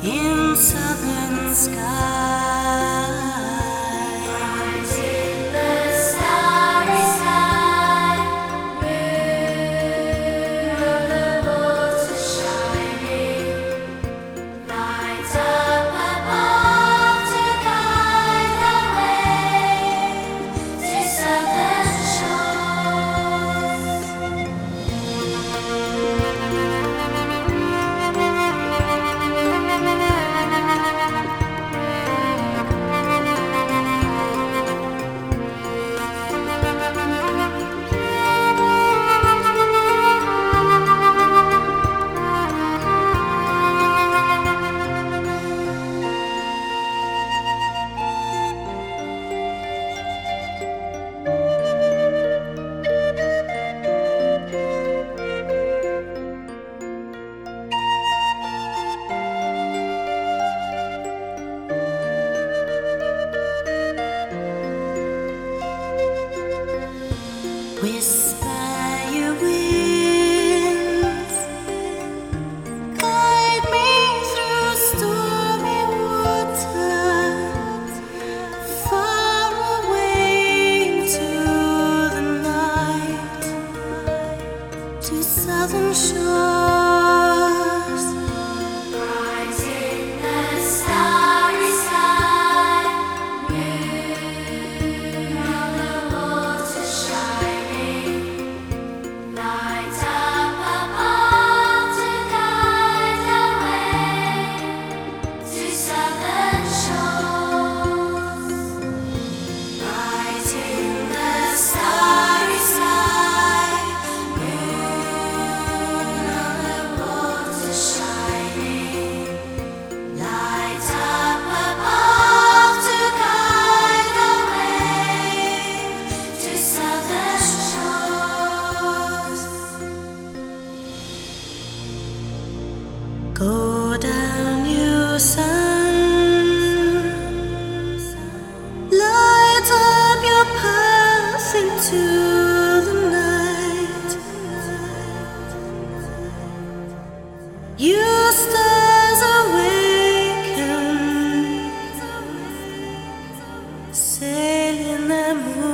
in southern skies. Bright in the starry sky, moon on the water shining, light up above to guide the way to southern shores. Whisper your winds, guide me through stormy waters, far away into the night, to southern shores. Bright in the starry sky, moon on the water shining, light up above to guide the way to southern shores. Bright in the starry sky, moon on the water shining, light up above to guide the way to southern shores. Go down, you sun, light up your path into the night. You stars awaken, sail in the moon.